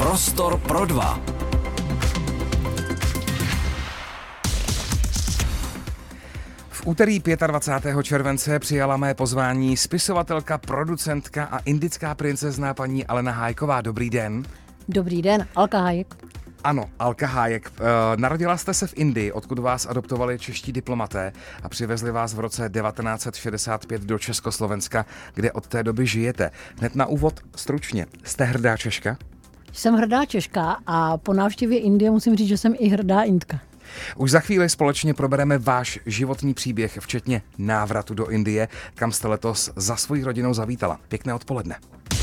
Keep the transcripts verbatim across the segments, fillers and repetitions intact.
Prostor pro dva. V úterý dvacátého pátého července přijala mé pozvání spisovatelka, producentka a indická princezna paní Alena Hájková. Dobrý den. Dobrý den, Alka Hájek. Ano, Alka Hájek. Narodila jste se v Indii, odkud vás adoptovali čeští diplomaté a přivezli vás v roce devatenáct set šedesát pět do Československa, kde od té doby žijete. Hned na úvod stručně. Jste hrdá Češka? Jsem hrdá Češka a po návštěvě Indie musím říct, že jsem i hrdá Indka. Už za chvíli společně probereme váš životní příběh, včetně návratu do Indie, kam jste letos za svojí rodinou zavítala. Pěkné odpoledne.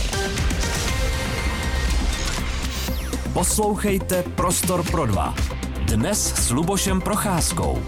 Poslouchejte Prostor pro dva. Dnes s Lubošem Procházkou.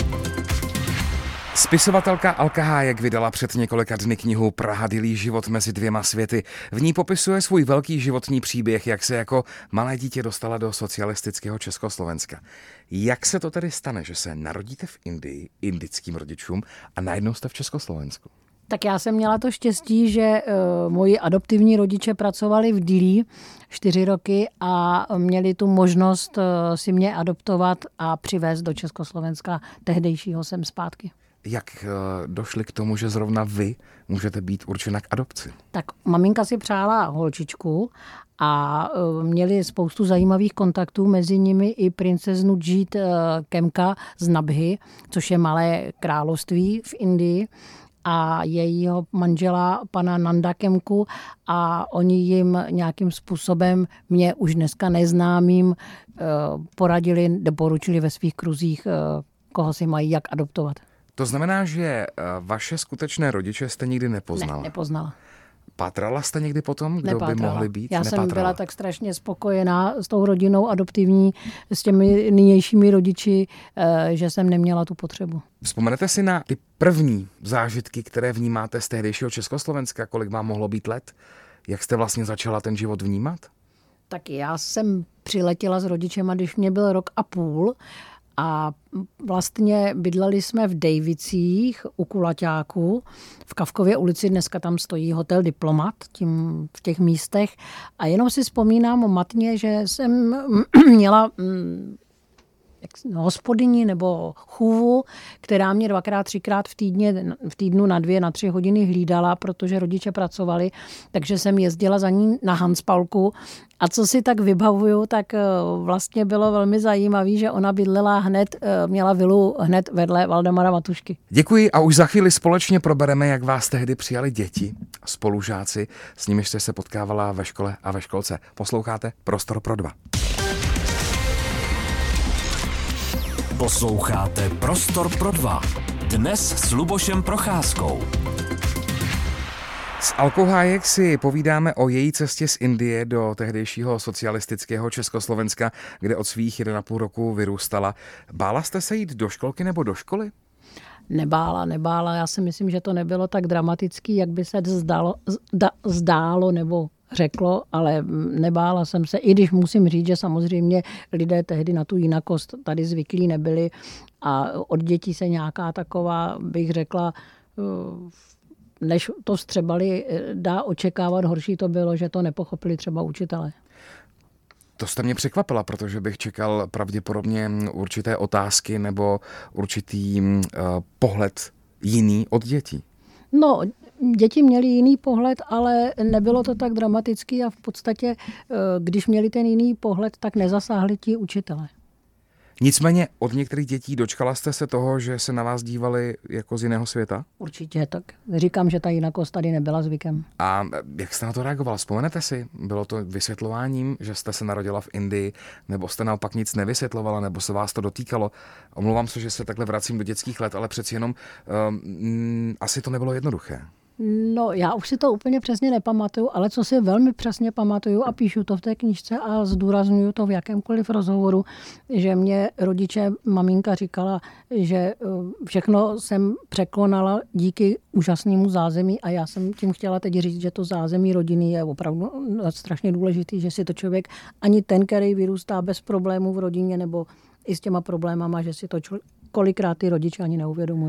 Spisovatelka Alka Hájek vydala před několika dny knihu Praha-Dilý život mezi dvěma světy. V ní popisuje svůj velký životní příběh, jak se jako malé dítě dostala do socialistického Československa. Jak se to tedy stane, že se narodíte v Indii indickým rodičům a najednou jste v Československu? Tak já jsem měla to štěstí, že uh, moji adoptivní rodiče pracovali v Dillí čtyři roky a měli tu možnost uh, si mě adoptovat a přivést do Československa. Tehdejšího jsem zpátky. Jak uh, došli k tomu, že zrovna vy můžete být určena k adopci? Tak maminka si přála holčičku a uh, měli spoustu zajímavých kontaktů, mezi nimi i princeznu Džít uh, Kemka z Nabhy, což je malé království v Indii, a jejího manžela pana Nanda Kemku, a oni jim nějakým způsobem, mě už dneska neznámým, poradili, doporučili ve svých kruzích, koho si mají jak adoptovat. To znamená, že vaše skutečné rodiče jste nikdy nepoznala? Ne, nepoznala. Pátrala jste někdy potom, kdo Nepátrala. by mohli být? Já Nepátrala. jsem byla tak strašně spokojená s tou rodinou adoptivní, s těmi nynějšími rodiči, že jsem neměla tu potřebu. Vzpomenete si na ty první zážitky, které vnímáte z tehdejšího Československa? Kolik vám mohlo být let? Jak jste vlastně začala ten život vnímat? Tak já jsem přiletěla s rodičema, když mě byl rok a půl, a vlastně bydleli jsme v Dejvicích u Kulaťáku v Kavkově ulici, dneska tam stojí hotel Diplomat tím, v těch místech, a jenom si vzpomínám matně, že jsem měla jak, hospodyni nebo chůvu, která mě dvakrát, třikrát v, týdně, v týdnu na dvě, na tři hodiny hlídala, protože rodiče pracovali, takže jsem jezdila za ní na Hanspalku. A co si tak vybavuju, tak vlastně bylo velmi zajímavé, že ona bydlela hned, měla vilu hned vedle Valdemara Matušky. Děkuji a už za chvíli společně probereme, jak vás tehdy přijali děti, spolužáci, s nimiž jste se potkávala ve škole a ve školce. Posloucháte Prostor pro dva. Posloucháte Prostor pro dva. Dnes s Lubošem Procházkou. S Alkou Hájek si povídáme o její cestě z Indie do tehdejšího socialistického Československa, kde od svých jeden a půl roku vyrůstala. Bála jste se jít do školky nebo do školy? Nebála, nebála. Já si myslím, že to nebylo tak dramatický, jak by se zdálo, zda, zdálo nebo řeklo, ale nebála jsem se, i když musím říct, že samozřejmě lidé tehdy na tu jinakost tady zvyklí nebyli a od dětí se nějaká taková, bych řekla, než to vstřebali, dá očekávat. Horší to bylo, že to nepochopili třeba učitelé. To jste mě překvapila, protože bych čekal pravděpodobně určité otázky nebo určitý uh, pohled jiný od dětí. No, děti měly jiný pohled, ale nebylo to tak dramatický a v podstatě, když měli ten jiný pohled, tak nezasáhli ti učitelé. Nicméně od některých dětí dočkala jste se toho, že se na vás dívali jako z jiného světa? Určitě, tak říkám, že ta jinakost tady nebyla zvykem. A jak jste na to reagovala? Vzpomenete si? Bylo to vysvětlováním, že jste se narodila v Indii, nebo jste naopak nic nevysvětlovala, nebo se vás to dotýkalo? Omlouvám se, že se takhle vracím do dětských let, ale přeci jenom um, asi to nebylo jednoduché. No, já už si to úplně přesně nepamatuju, ale co si velmi přesně pamatuju a píšu to v té knížce a zdůraznuju to v jakémkoliv rozhovoru, že mě rodiče, maminka říkala, že všechno jsem překonala díky úžasnému zázemí a já jsem tím chtěla teď říct, že to zázemí rodiny je opravdu strašně důležitý, že si to člověk, ani ten, který vyrůstá bez problémů v rodině nebo i s těma problémama, že si to člověk, kolikrát ty rodiče ani neuvědomují.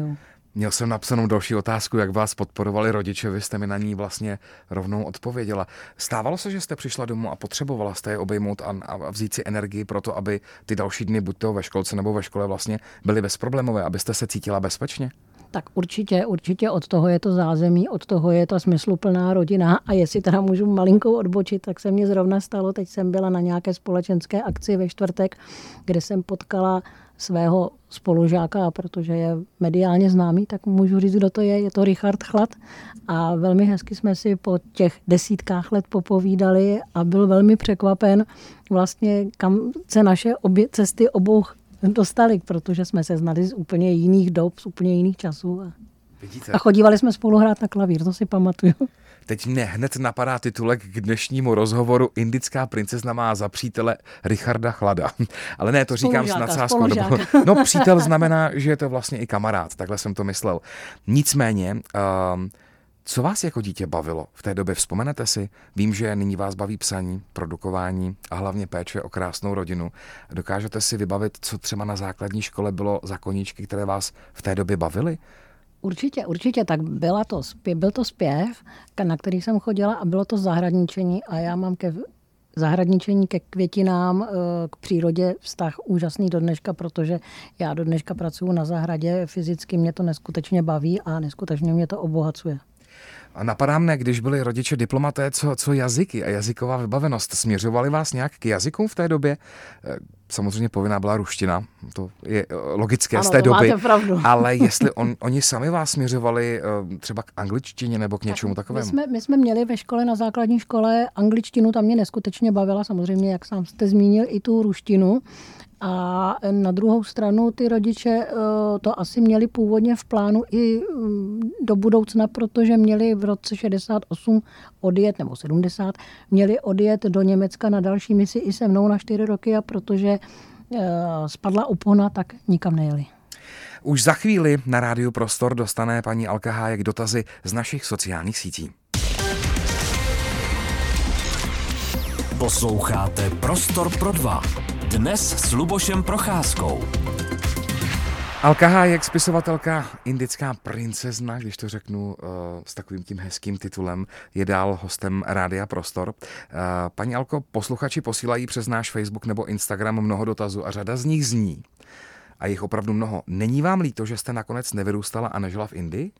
Měl jsem napsanou další otázku, jak vás podporovali rodiče, vy jste mi na ní vlastně rovnou odpověděla. Stávalo se, že jste přišla domů a potřebovala jste je obejmout a, a vzít si energii pro to, aby ty další dny, buď to ve školce nebo ve škole, vlastně byly bezproblémové, abyste se cítila bezpečně? Tak určitě, určitě od toho je to zázemí, od toho je ta smysluplná rodina a jestli teda můžu malinkou odbočit, tak se mně zrovna stalo, teď jsem byla na nějaké společenské akci ve čtvrtek, kde jsem potkala svého spolužáka, protože je mediálně známý, tak můžu říct, kdo to je, je to Richard Chlad a velmi hezky jsme si po těch desítkách let popovídali a byl velmi překvapen vlastně, kam se naše obě cesty obou dostali, protože jsme se znali z úplně jiných dob, z úplně jiných časů. A, Vidíte? a chodívali jsme spolu hrát na klavír, to si pamatuju. Teď mě hned napadá titulek k dnešnímu rozhovoru Indická princezna má za přítele Richarda Chlada. Ale ne, to říkám s nadsázkou. No přítel znamená, že je to vlastně i kamarád, takhle jsem to myslel. Nicméně, um, co vás jako dítě bavilo v té době? Vzpomenete si? Vím, že nyní vás baví psaní, produkování a hlavně péče o krásnou rodinu. Dokážete si vybavit, co třeba na základní škole bylo za koníčky, které vás v té době bavily? Určitě, určitě, tak byla to, byl to zpěv, na který jsem chodila a bylo to zahradničení a já mám ke zahradničení, ke květinám, k přírodě vztah úžasný do dneška, protože já do dneška pracuji na zahradě, fyzicky mě to neskutečně baví a neskutečně mě to obohacuje. A napadá mne, když byli rodiče diplomaté, co, co jazyky a jazyková vybavenost. Směřovali vás nějak k jazykům v té době? Samozřejmě povinná byla ruština, to je logické ano, z té doby. Pravdu. Ale jestli on, oni sami vás směřovali třeba k angličtině nebo k něčemu tak takovému? My jsme, my jsme měli ve škole, na základní škole angličtinu, tam mě neskutečně bavila, samozřejmě, jak sám jste zmínil, i tu ruštinu. A na druhou stranu ty rodiče to asi měli původně v plánu i do budoucna, protože měli v roce šedesát osm odjet, nebo sedmdesát, měli odjet do Německa na další misi i se mnou na čtyři roky a protože spadla opona, tak nikam nejeli. Už za chvíli na Rádiu Prostor dostane paní Alka Hájek dotazy z našich sociálních sítí. Posloucháte Prostor pro dva. Dnes s Lubošem Procházkou. Alka Hájek, spisovatelka, indická princezna, když to řeknu uh, s takovým tím hezkým titulem, je dál hostem Rádia Prostor. Uh, paní Alko, posluchači posílají přes náš Facebook nebo Instagram mnoho dotazů a řada z nich zní. A jich opravdu mnoho. Není vám líto, že jste nakonec nevyrůstala a nežila v Indii?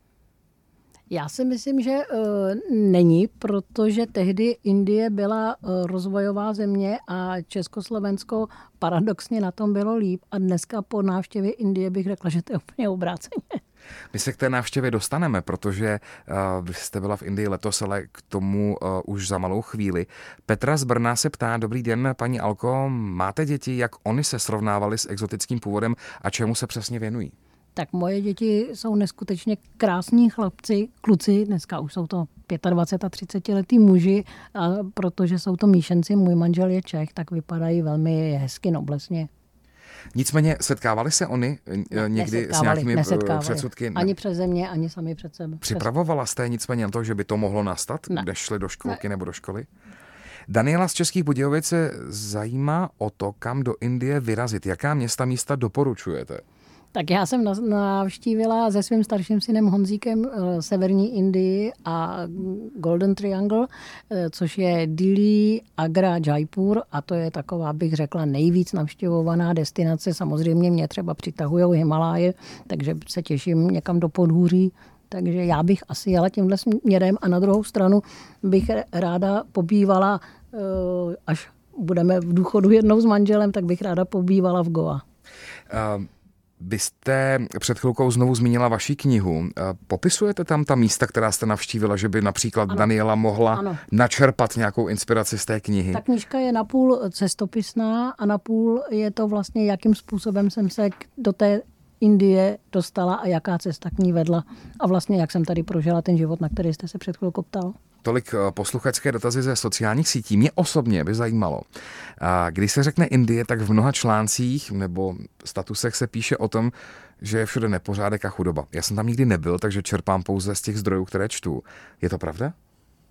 Já si myslím, že uh, není, protože tehdy Indie byla uh, rozvojová země a Československo paradoxně na tom bylo líp a dneska po návštěvě Indie bych řekla, že to je úplně obráceně. My se k té návštěvě dostaneme, protože uh, vy jste byla v Indii letos, ale k tomu uh, už za malou chvíli. Petra z Brna se ptá, dobrý den, paní Alko, máte děti, jak oni se srovnávali s exotickým původem a čemu se přesně věnují? Tak moje děti jsou neskutečně krásní chlapci, kluci, dneska už jsou to dvacet pět a třicet letý muži, a protože jsou to míšenci, můj manžel je Čech, tak vypadají velmi hezky, noblesně. Nicméně setkávali se oni někdy s nějakými předsudky? Ani přeze mě, ani sami před sebe. Připravovala jste nicméně na to, že by to mohlo nastat, ne. Když šli do školky ne. nebo do školy? Daniela z Českých Budějovic se zajímá o to, kam do Indie vyrazit. Jaká města místa doporučujete? Tak já jsem navštívila se svým starším synem Honzíkem severní Indii a Golden Triangle, což je Dili, Agra, Jaipur a to je taková, bych řekla, nejvíc navštěvovaná destinace. Samozřejmě mě třeba přitahujou Himaláje, takže se těším někam do podhůří. Takže já bych asi jela tímhle směrem a na druhou stranu bych ráda pobývala, až budeme v důchodu jednou s manželem, tak bych ráda pobývala v Goa. Um. Vy jste před chvilkou znovu zmínila vaši knihu. Popisujete tam ta místa, která jste navštívila, že by například ano. Daniela mohla ano. načerpat nějakou inspiraci z té knihy? Ta knížka je napůl cestopisná a napůl je to vlastně, jakým způsobem jsem se do té Indie dostala a jaká cesta k ní vedla. A vlastně, jak jsem tady prožila ten život, na který jste se před chvilkou ptal. Tolik posluchačské dotazy ze sociálních sítí. Mě osobně by zajímalo, když se řekne Indie, tak v mnoha článcích nebo statusech se píše o tom, že je všude nepořádek a chudoba. Já jsem tam nikdy nebyl, takže čerpám pouze z těch zdrojů, které čtu. Je to pravda?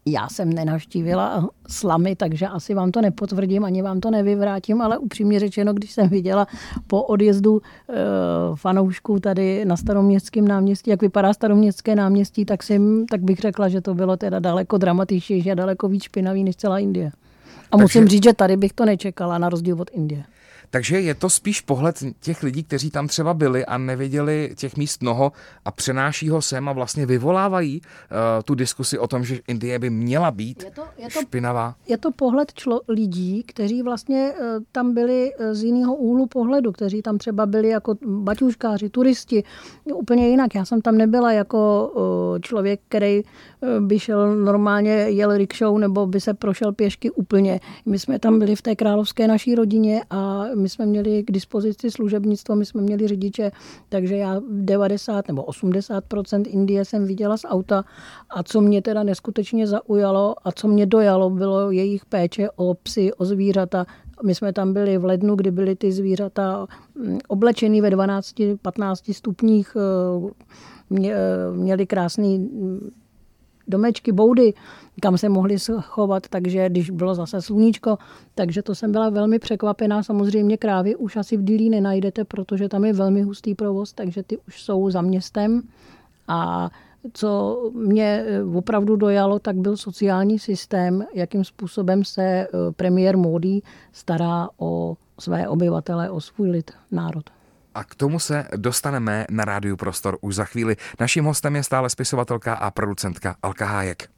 Já jsem nenavštívila slamy, takže asi vám to nepotvrdím, ani vám to nevyvrátím, ale upřímně řečeno, když jsem viděla po odjezdu e, fanoušků tady na Staroměstském náměstí, jak vypadá Staroměstské náměstí, tak, jsem, tak bych řekla, že to bylo teda daleko dramatičtější a daleko víc špinavý než celá Indie. A takže musím říct, že tady bych to nečekala, na rozdíl od Indie. Takže je to spíš pohled těch lidí, kteří tam třeba byli a nevěděli těch míst mnoho a přenáší ho sem a vlastně vyvolávají uh, tu diskusi o tom, že Indie by měla být je to, je to, špinavá. Je to pohled člo, lidí, kteří vlastně uh, tam byli z jiného úhlu pohledu, kteří tam třeba byli jako baťuškáři, turisti, úplně jinak. Já jsem tam nebyla jako uh, člověk, který uh, by šel normálně, jel rikšou nebo by se prošel pěšky úplně. My jsme tam byli v té královské naší rodině a my jsme měli k dispozici služebnictvo, my jsme měli řidiče, takže já devadesát nebo osmdesát procent Indie jsem viděla z auta a co mě teda neskutečně zaujalo a co mě dojalo, bylo jejich péče o psy, o zvířata. My jsme tam byli v lednu, kdy byly ty zvířata oblečený ve dvanácti patnácti stupních, měli krásný domečky, boudy, kam se mohli schovat, takže když bylo zase sluníčko, takže to jsem byla velmi překvapená. Samozřejmě krávy už asi v Dillí nenajdete, protože tam je velmi hustý provoz, takže ty už jsou za městem. A co mě opravdu dojalo, tak byl sociální systém, jakým způsobem se premiér Módí stará o své obyvatele, o svůj lid, národ. A k tomu se dostaneme na Rádiu Prostor už za chvíli. Naším hostem je stále spisovatelka a producentka Alka Hájek.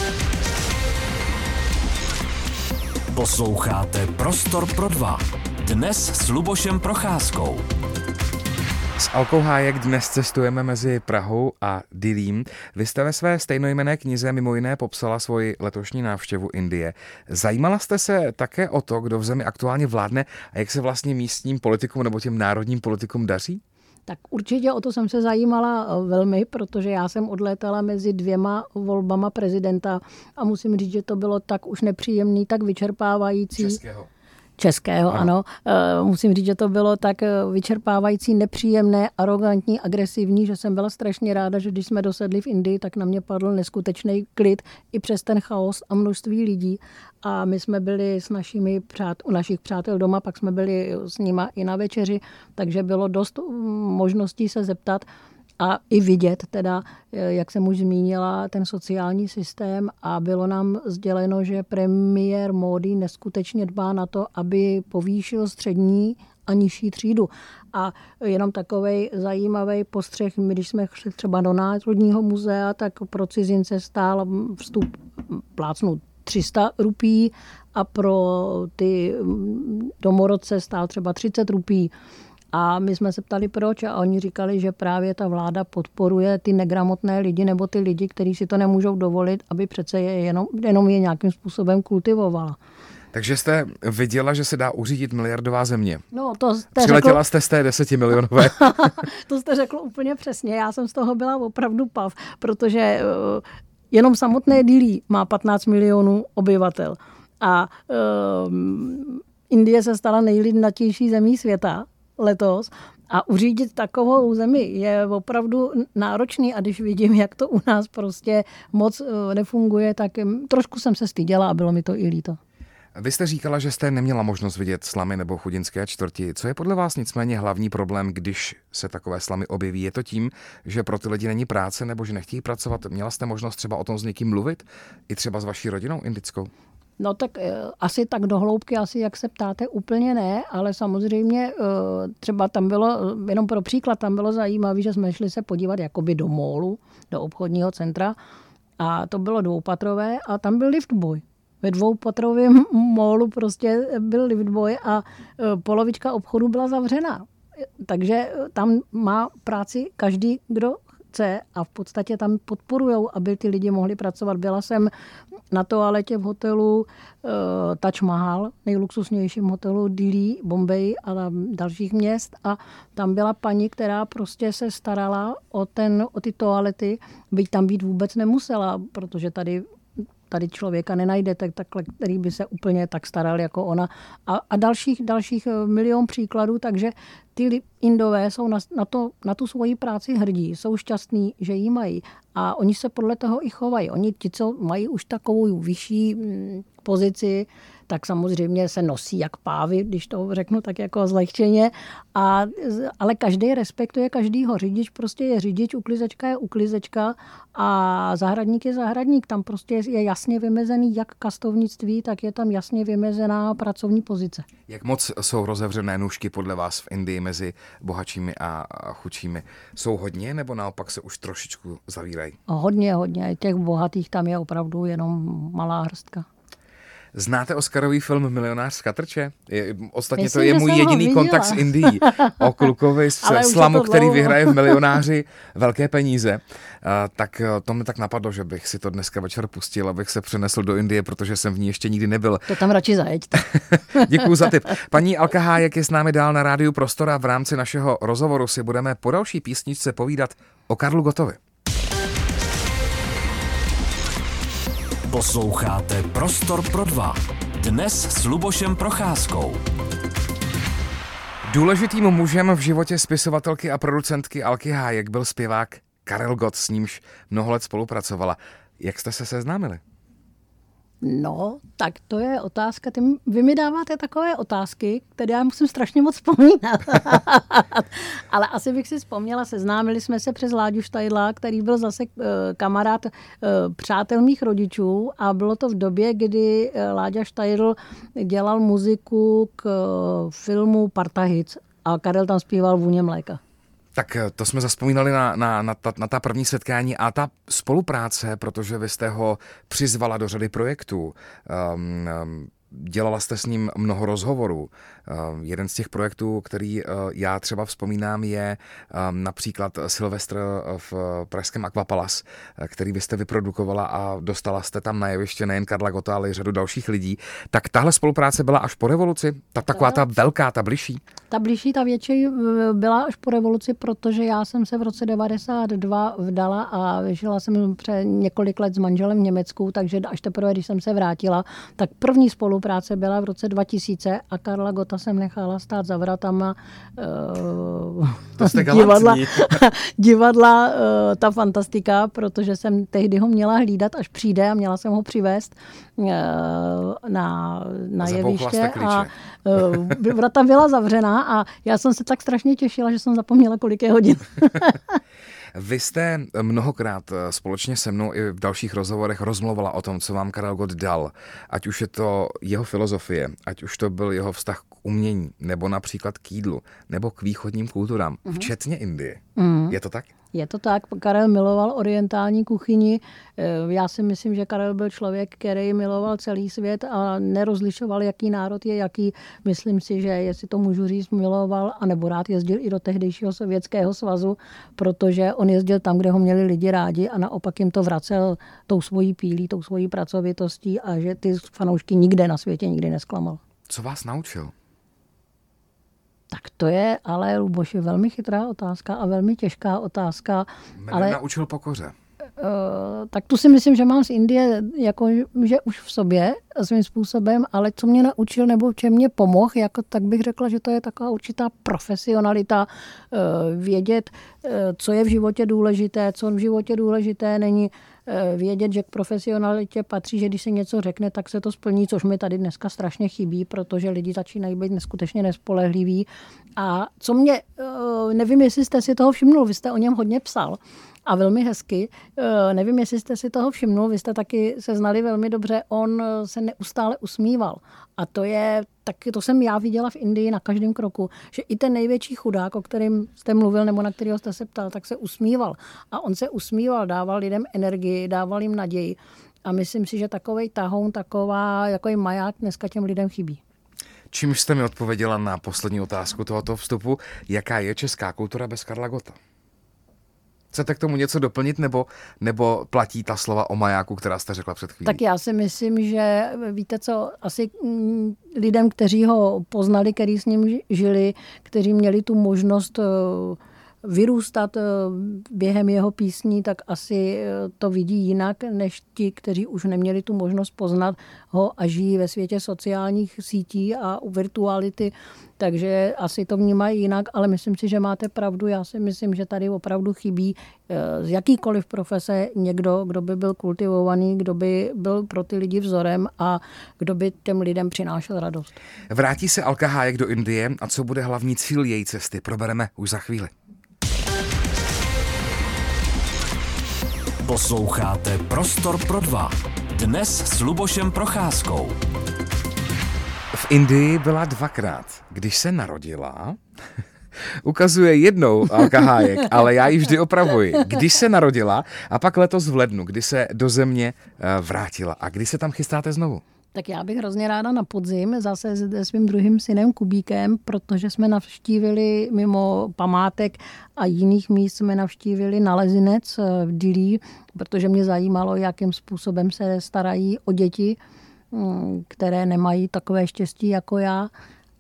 Posloucháte Prostor pro dva. Dnes s Lubošem Procházkou. S Alkou Hájek dnes cestujeme mezi Prahou a Dillím. Vy jste ve své stejnojmenné knize mimo jiné popsala svoji letošní návštěvu Indie. Zajímala jste se také o to, kdo v zemi aktuálně vládne a jak se vlastně místním politikům nebo těm národním politikům daří? Tak určitě o to jsem se zajímala velmi, protože já jsem odlétala mezi dvěma volbama prezidenta a musím říct, že to bylo tak už nepříjemný, tak vyčerpávající. Českého. Českého, ano. ano. Musím říct, že to bylo tak vyčerpávající, nepříjemné, arrogantní, agresivní, že jsem byla strašně ráda, že když jsme dosedli v Indii, tak na mě padl neskutečný klid i přes ten chaos a množství lidí. A my jsme byli s našimi přát, u našich přátel doma, pak jsme byli s nima i na večeři, takže bylo dost možností se zeptat a i vidět teda, jak jsem už zmínila, ten sociální systém a bylo nám sděleno, že premiér Módí neskutečně dbá na to, aby povýšil střední a nižší třídu. A jenom takovej zajímavý postřeh, my když jsme šli třeba do Národního muzea, tak pro cizince stál vstup plácnu tři sta rupí a pro ty domorodce stál třeba třicet rupí. A my jsme se ptali proč a oni říkali, že právě ta vláda podporuje ty negramotné lidi nebo ty lidi, kteří si to nemůžou dovolit, aby přece je jenom, jenom je nějakým způsobem kultivovala. Takže jste viděla, že se dá uřídit miliardová země. No, to jste Přiletěla řekl... jste z té desetimilionové. To jste řekl úplně přesně. Já jsem z toho byla opravdu pav, protože uh, jenom samotné Dillí má patnáct milionů obyvatel. A uh, Indie se stala nejlidnatější zemí světa letos a uřídit takovou zemi je opravdu náročný a když vidím, jak to u nás prostě moc nefunguje, tak trošku jsem se styděla a bylo mi to i líto. Vy jste říkala, že jste neměla možnost vidět slamy nebo chudinské čtvrti. Co je podle vás nicméně hlavní problém, když se takové slamy objeví? Je to tím, že pro ty lidi není práce nebo že nechtějí pracovat? Měla jste možnost třeba o tom s někým mluvit? I třeba s vaší rodinou indickou? No tak asi tak do hloubky, asi jak se ptáte, úplně ne, ale samozřejmě třeba tam bylo, jenom pro příklad, tam bylo zajímavé, že jsme šli se podívat jakoby do mólu, do obchodního centra a to bylo dvoupatrové a tam byl liftboy. Ve dvoupatrovém mólu prostě byl liftboy a polovička obchodu byla zavřená. Takže tam má práci každý, kdo chce a v podstatě tam podporujou, aby ty lidi mohli pracovat. Byla jsem na toaletě v hotelu uh, Taj Mahal, nejluxusnějším hotelu Dillí, Bombay a dalších měst a tam byla paní, která prostě se starala o, ten, o ty toalety, byť tam být vůbec nemusela, protože tady tady člověka nenajdete takhle, který by se úplně tak staral jako ona. A, a dalších, dalších milion příkladů, takže ty Indové jsou na, na, to, na tu svoji práci hrdí, jsou šťastní, že ji mají. A oni se podle toho i chovají. Oni ti, co mají už takovou vyšší mm, pozici, tak samozřejmě se nosí jak pávy, když to řeknu tak jako zlehčeně. A, ale každý respektuje každýho. Řidič prostě je řidič, uklizečka je uklizečka a zahradník je zahradník. Tam prostě je jasně vymezený jak kastovnictví, tak je tam jasně vymezená pracovní pozice. Jak moc jsou rozevřené nůžky podle vás v Indii mezi bohatšími a chudšími? Jsou hodně, nebo naopak se už trošičku zavírají? Hodně, hodně. Těch bohatých tam je opravdu jenom malá hrstka. Znáte Oscarový film Milionář z chatrče? Je, ostatně Myslím, to je můj jediný kontakt s Indií. O klukovi z slamu, který vyhraje v Milionáři velké peníze. A, tak to mi tak napadlo, že bych si to dneska večer pustil, abych se přenesl do Indie, protože jsem v ní ještě nikdy nebyl. To tam radši zajeďte. Děkuju za tip. Paní Alka Hájek je s námi dál na rádiu Prostor a v rámci našeho rozhovoru si budeme po další písničce povídat o Karlu Gottovi. Posloucháte Prostor pro dva. Dnes s Lubošem Procházkou. Důležitým mužem v životě spisovatelky a producentky Alky Hájek byl zpěvák Karel Gott, s nímž mnoho let spolupracovala. Jak jste se seznámili? No, tak to je otázka. Ty, vy mi dáváte takové otázky, které já musím strašně moc vzpomínat. Ale asi bych si vzpomněla, seznámili jsme se přes Láďu Štajdla, který byl zase uh, kamarád uh, přátel mých rodičů a bylo to v době, kdy uh, Láďa Štajdl dělal muziku k uh, filmu Partahic a Karel tam zpíval Vůně mléka. Tak to jsme zazpomínali na, na, na, ta, na ta první setkání a ta spolupráce, protože vy jste ho přizvala do řady projektů. Um, um, Dělala jste s ním mnoho rozhovorů. Jeden z těch projektů, který já třeba vzpomínám, je například Silvestr v pražském Aquapalace, který vy jste vyprodukovala a dostala jste tam na jeviště nejen Karla Gotta, ale i řadu dalších lidí. Tak tahle spolupráce byla až po revoluci? Ta taková ta velká, ta bližší? Ta bližší, ta větší byla až po revoluci, protože já jsem se v roce devadesát dva vdala a žila jsem před několik let s manželem v Německu, takže až teprve, když jsem se vrátila, tak první spolupráce Práce byla v roce dva tisíce a Karla Gotta jsem nechala stát za vratama uh, divadla, divadla uh, ta fantastika, protože jsem tehdy ho měla hlídat, až přijde a měla jsem ho přivést uh, na, na jeviště a uh, vrata byla zavřená a já jsem se tak strašně těšila, že jsem zapomněla, kolik je hodin. Vy jste mnohokrát společně se mnou i v dalších rozhovorech rozmluvala o tom, co vám Karel Gott dal. Ať už je to jeho filozofie, ať už to byl jeho vztah k umění, nebo například k jídlu, nebo k východním kulturám, mm-hmm. včetně Indie. Mm-hmm. Je to tak? Je to tak. Karel miloval orientální kuchyni. Já si myslím, že Karel byl člověk, který miloval celý svět a nerozlišoval, jaký národ je jaký. Myslím si, že jestli to můžu říct, miloval a nebo rád jezdil i do tehdejšího Sovětského svazu, protože on jezdil tam, kde ho měli lidi rádi a naopak jim to vracel tou svojí pílí, tou svojí pracovitostí a že ty fanoušky nikde na světě nikdy nesklamal. Co vás naučil? Tak to je ale, Luboši, velmi chytrá otázka a velmi těžká otázka. Mě ale naučil pokoře. Uh, tak tu si myslím, že mám z Indie jako, že už v sobě svým způsobem, ale co mě naučil nebo čem mě pomohl, jako, tak bych řekla, že to je taková určitá profesionalita, uh, vědět, uh, co je v životě důležité, co v životě důležité není, uh, vědět, že k profesionalitě patří, že když se něco řekne, tak se to splní, což mi tady dneska strašně chybí, protože lidi začínají být neskutečně nespolehliví. A co mě, uh, nevím, jestli jste si toho všimnul, vy jste o něm hodně psal, a velmi hezky. Nevím, jestli jste si toho všimnul, vy jste taky se znali velmi dobře, on se neustále usmíval. A to je, taky to jsem já viděla v Indii na každém kroku, že i ten největší chudák, o kterém jste mluvil nebo na kterého jste se ptal, tak se usmíval. A on se usmíval, dával lidem energii, dával jim naději. A myslím si, že takovej tahoun, taková, jako je maják dneska těm lidem chybí. Čímž jste mi odpověděla na poslední otázku tohoto vstupu, jaká je česká kultura bez Karla Gotta? Chcete k tomu něco doplnit, nebo, nebo platí ta slova o majáku, která jste řekla před chvílí? Tak já si myslím, že víte co, asi lidem, kteří ho poznali, kteří s ním žili, kteří měli tu možnost vyrůstat během jeho písní, tak asi to vidí jinak, než ti, kteří už neměli tu možnost poznat ho a žijí ve světě sociálních sítí a virtuality, takže asi to vnímají jinak, ale myslím si, že máte pravdu. Já si myslím, že tady opravdu chybí z jakýkoliv profese někdo, kdo by byl kultivovaný, kdo by byl pro ty lidi vzorem a kdo by těm lidem přinášel radost. Vrátí se Alka Hájek do Indie a co bude hlavní cíl její cesty, probereme už za chvíli. Posloucháte Prostor pro dva. Dnes s Lubošem Procházkou. V Indii byla dvakrát. Když se narodila, ukazuje jednou Alka Hájek, ale já ji vždy opravuji. Když se narodila a pak letos v lednu, kdy se do země vrátila. A kdy se tam chystáte znovu? Tak já bych hrozně ráda na podzim zase se svým druhým synem Kubíkem, protože jsme navštívili mimo památek a jiných míst jsme navštívili Nalezinec v Dillí, protože mě zajímalo, jakým způsobem se starají o děti, které nemají takové štěstí jako já,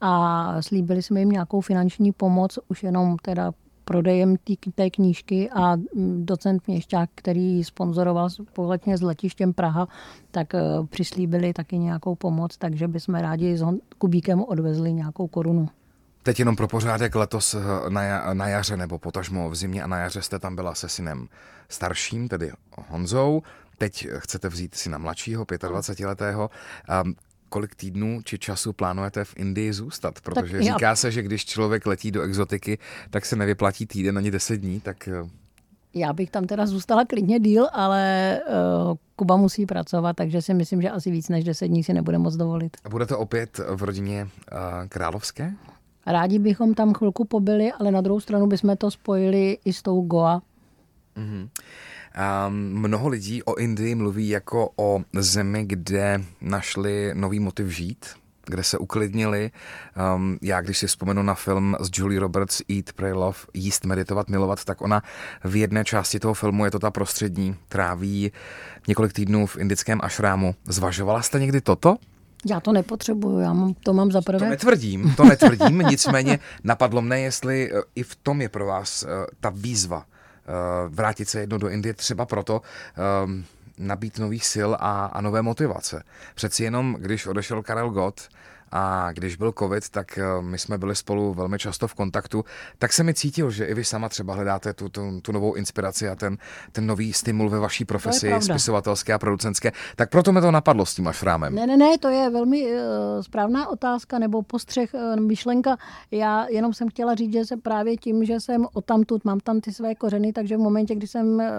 a slíbili jsme jim nějakou finanční pomoc, už jenom teda prodejem tý, té knížky, a docent Měšťák, který sponzoroval společně s letištěm Praha, tak přislíbili taky nějakou pomoc, takže bychom rádi s Kubíkem odvezli nějakou korunu. Teď jenom pro pořádek, letos na, na jaře nebo potažmo v zimě a na jaře jste tam byla se synem starším, tedy Honzou. Teď chcete vzít syna mladšího, dvacetiletého. Um, kolik týdnů či času plánujete v Indii zůstat? Protože tak říká já... se, že když člověk letí do exotiky, tak se nevyplatí týden ani deset dní, tak... Já bych tam teda zůstala klidně díl, ale uh, Kuba musí pracovat, takže si myslím, že asi víc než deset dní si nebude moc dovolit. A bude to opět v rodině uh, královské? Rádi bychom tam chvilku pobyli, ale na druhou stranu bychom to spojili i s tou Goa. Mm-hmm. Um, mnoho lidí o Indii mluví jako o zemi, kde našli nový motiv žít, kde se uklidnili. Um, já, když si vzpomenu na film s Julie Roberts Eat, Pray, Love, jíst, meditovat, milovat, tak ona v jedné části toho filmu, je to ta prostřední, tráví několik týdnů v indickém ašrámu. Zvažovala jste někdy toto? Já to nepotřebuju, já mám, to mám za prvé. To netvrdím, to netvrdím, nicméně napadlo mne, jestli i v tom je pro vás uh, ta výzva vrátit se jednou do Indie třeba proto um, nabít nových sil a, a nové motivace. Přeci jenom, když odešel Karel Gott a když byl covid, tak uh, my jsme byli spolu velmi často v kontaktu, tak se mi cítil, že i vy sama třeba hledáte tu, tu, tu novou inspiraci a ten, ten nový stimul ve vaší profesi spisovatelské a producentské. Tak proto mi to napadlo s tím ašrámem. Ne, ne, ne, to je velmi uh, správná otázka nebo postřeh, uh, myšlenka. Já jenom jsem chtěla říct, že se právě tím, že jsem odtamtud, mám tam ty své kořeny, takže v momentě, kdy jsem uh,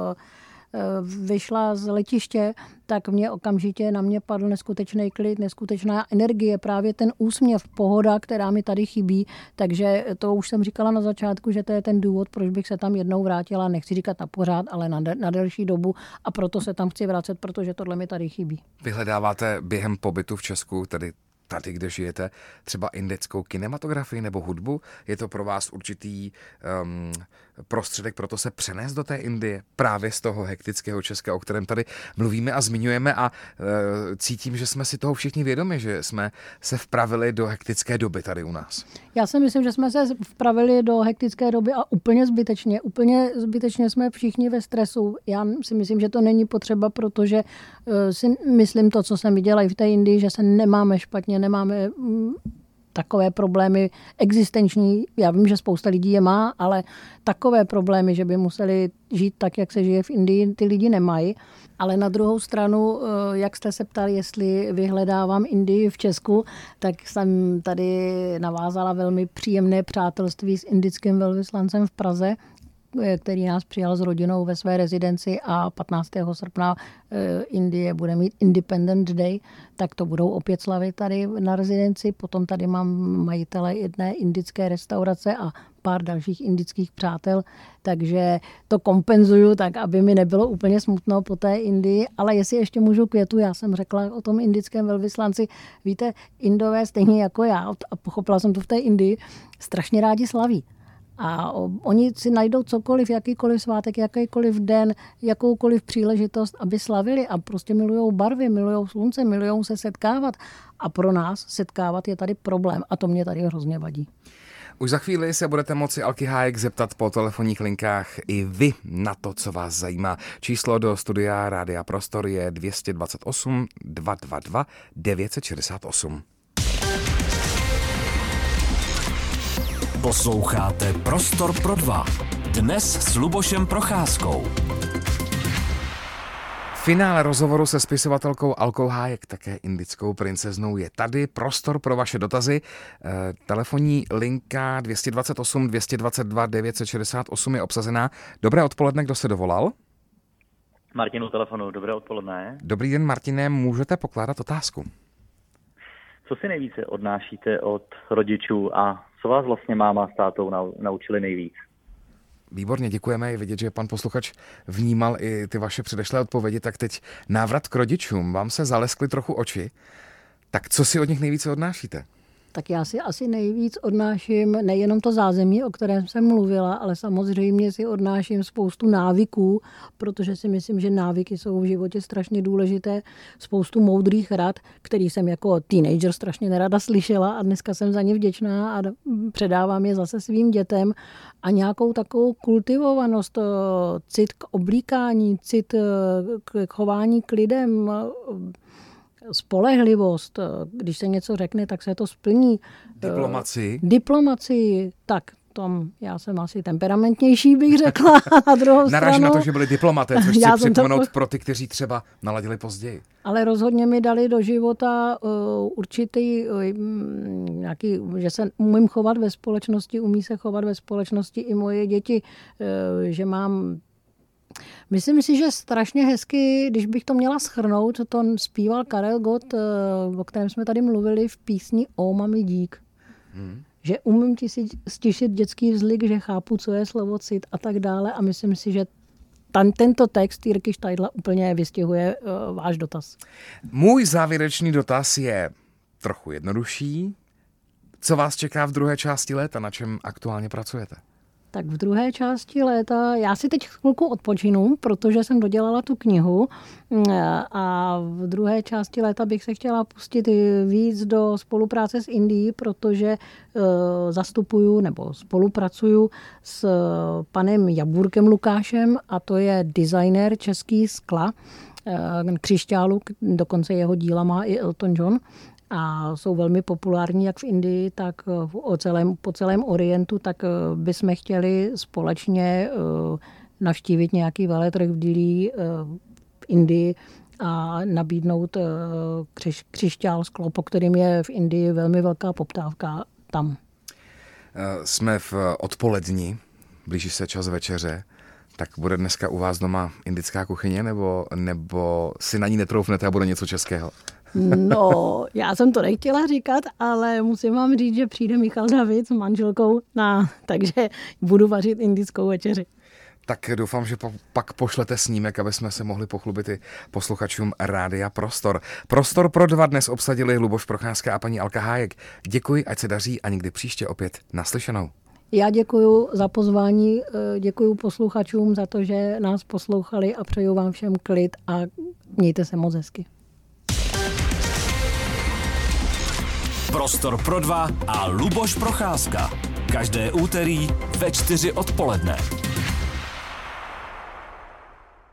vyšla z letiště, tak mě okamžitě na mě padl neskutečný klid, neskutečná energie, právě ten úsměv, pohoda, která mi tady chybí, takže to už jsem říkala na začátku, že to je ten důvod, proč bych se tam jednou vrátila, nechci říkat na pořád, ale na, de- na delší dobu, a proto se tam chci vracet, protože tohle mi tady chybí. Vyhledáváte během pobytu v Česku, tedy tady, kde žijete, třeba indickou kinematografii nebo hudbu? Je to pro vás určitý um, prostředek pro to se přenést do té Indie právě z toho hektického Česka, o kterém tady mluvíme a zmiňujeme, a uh, cítím, že jsme si toho všichni vědomi, že jsme se vpravili do hektické doby tady u nás. Já si myslím, že jsme se vpravili do hektické doby a úplně zbytečně. Úplně zbytečně jsme všichni ve stresu. Já si myslím, že to není potřeba, protože uh, si myslím to, co jsem viděla i v té Indii, že se nemáme špatně, nemáme mm, takové problémy existenční. Já vím, že spousta lidí je má, ale takové problémy, že by museli žít tak, jak se žije v Indii, ty lidi nemají. Ale na druhou stranu, jak jste se ptali, jestli vyhledávám Indii v Česku, tak jsem tady navázala velmi příjemné přátelství s indickým velvyslancem v Praze, který nás přijal s rodinou ve své rezidenci, a patnáctého srpna Indie bude mít Independent Day, tak to budou opět slavit tady na rezidenci. Potom tady mám majitele jedné indické restaurace a pár dalších indických přátel, takže to kompenzuju tak, aby mi nebylo úplně smutno po té Indii. Ale jestli ještě můžu květu, já jsem řekla o tom indickém velvyslanci, víte, Indové stejně jako já, a pochopila jsem to v té Indii, strašně rádi slaví. A oni si najdou cokoliv, jakýkoliv svátek, jakýkoliv den, jakoukoliv příležitost, aby slavili, a prostě milujou barvy, milujou slunce, milujou se setkávat. A pro nás setkávat je tady problém, a to mě tady hrozně vadí. Už za chvíli se budete moci Alky Hájek zeptat po telefonních linkách i vy na to, co vás zajímá. Číslo do studia Rádia Prostor je dvě stě dvacet osm dva dva dva devět set šedesát osm. Posloucháte Prostor pro dva. Dnes s Lubošem Procházkou. Finále rozhovoru se spisovatelkou Alkou Hájek, také indickou princeznou, je tady. Prostor pro vaše dotazy. E, telefonní linka dvě stě dvacet osm dva dvacet dva devět set šedesát osm je obsazená. Dobré odpoledne, kdo se dovolal? Martin u telefonu, dobré odpoledne. Dobrý den, Martine, můžete pokládat otázku. Co si nejvíce odnášíte od rodičů a co vás vlastně máma s tátou naučili nejvíc? Výborně, děkujeme. Je vidět, že pan posluchač vnímal i ty vaše předešlé odpovědi, tak teď návrat k rodičům. Vám se zaleskly trochu oči. Tak co si od nich nejvíce odnášíte? Tak já si asi nejvíc odnáším nejenom to zázemí, o kterém jsem mluvila, ale samozřejmě si odnáším spoustu návyků, protože si myslím, že návyky jsou v životě strašně důležité. Spoustu moudrých rad, který jsem jako teenager strašně nerada slyšela a dneska jsem za ně vděčná a předávám je zase svým dětem. A nějakou takovou kultivovanost, cit k oblíkání, cit k chování k lidem, spolehlivost, když se něco řekne, tak se to splní. Diplomacii. Diplomacii, tak tom já jsem asi temperamentnější, bych řekla. Na druhou Naráží stranu. na to, že byli diplomaté, což chci připomenout to... pro ty, kteří třeba naladili později. Ale rozhodně mi dali do života uh, určitý, uh, nějaký, že se umím chovat ve společnosti, umí se chovat ve společnosti i moje děti, uh, že mám. Myslím si, že strašně hezky, když bych to měla shrnout, to zpíval Karel Gott, o kterém jsme tady mluvili v písni O mami dík. Hmm. Že umím ti si stišit dětský vzlik, že chápu, co je slovo cit a tak dále. A myslím si, že ten, tento text Jirky Štajdla úplně vystihuje uh, váš dotaz. Můj závěrečný dotaz je trochu jednodušší. Co vás čeká v druhé části léta, na čem aktuálně pracujete? Tak v druhé části léta, já si teď chvilku odpočinu, protože jsem dodělala tu knihu a v druhé části léta bych se chtěla pustit víc do spolupráce s Indií, protože uh, zastupuju nebo spolupracuju s panem Jaburkem Lukášem a to je designér český skla, uh, křišťálu, dokonce jeho díla má i Elton John. A jsou velmi populární jak v Indii, tak o celém, po celém Orientu, tak bychom chtěli společně navštívit nějaký veletrh v Dillí v Indii a nabídnout křiš, křišťál, sklo, po kterým je v Indii velmi velká poptávka tam. Jsme v odpolední, blíží se čas večeře. Tak bude dneska u vás doma indická kuchyně, nebo, nebo si na ní netroufnete a bude něco českého? No, já jsem to nechtěla říkat, ale musím vám říct, že přijde Michal David s manželkou, na, takže budu vařit indickou večeři. Tak doufám, že po, pak pošlete snímek, aby jsme se mohli pochlubit i posluchačům Rádia Prostor. Prostor pro dva dnes obsadili Luboš Procházka a paní Alka Hájek. Děkuji, ať se daří a někdy příště opět naslyšenou. Já děkuji za pozvání, děkuji posluchačům za to, že nás poslouchali a přeju vám všem klid a mějte se moc hezky. Prostor pro dva a Luboš Procházka. Každé úterý ve čtyři odpoledne.